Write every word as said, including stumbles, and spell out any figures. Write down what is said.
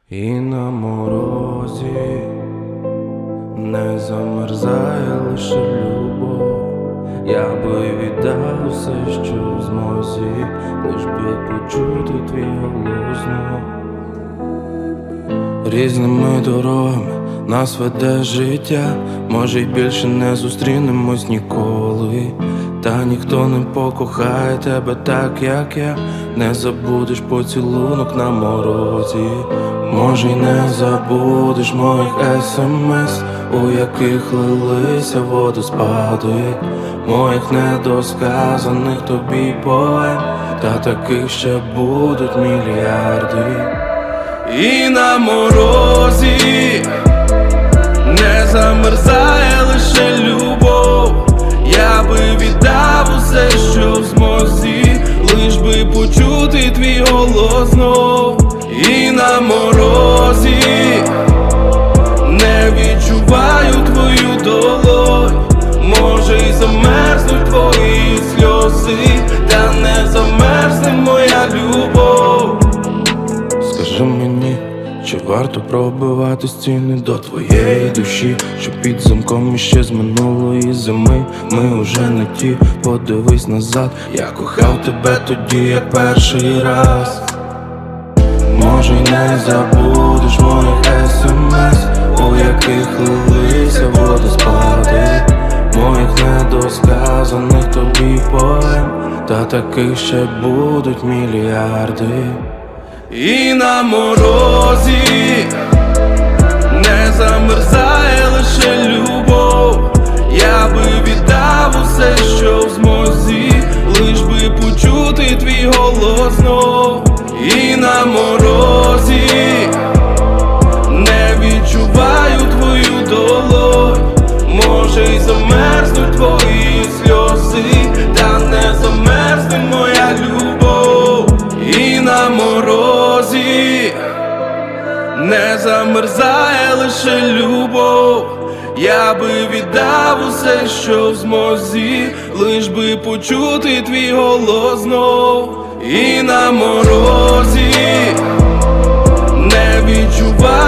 І на морозі не замерзає лише любов. Я би віддав все, що в змозі, лиш би почути твій голос знов. Різними дорогами нас веде життя, може й більше не зустрінемось ніколи. Та ніхто не покохає тебе так, як я. Не забудеш поцілунок на морозі. Може й не забудеш моїх смс, у яких лилися водоспади, моїх недосказаних тобі поем, та таких ще будуть мільярди. І на морозі не замерзає лише любов. Я би віддав усе, що в змозі, лиш би почути твій голос знов. І на морозі не відчуваю твою долонь. Може й замерзнуть твої сльози, та не замерзне моя любов. Скажи мені, чи варто пробивати стіни до твоєї душі, що під замком іще з минулої зими ми уже не ті. Подивись назад, я кохав тебе тоді, як перший раз. Може й не забудеш моїх смс, у яких лилися водоспади, моїх недосказаних тобі поем, та таких ще будуть мільярди. І на морозі не замерзає лише любов. Я би віддав усе, що в змозі, лиш би почути твій голос знов. І на морозі не відчуваю твою долонь. Може й замерзнуть твої сльози, та не замерзне моя любов. І на морозі не замерзає лише любов. Я би віддав усе, що в змозі, лиш би почути твій голос знов. І на морозі не відчуваю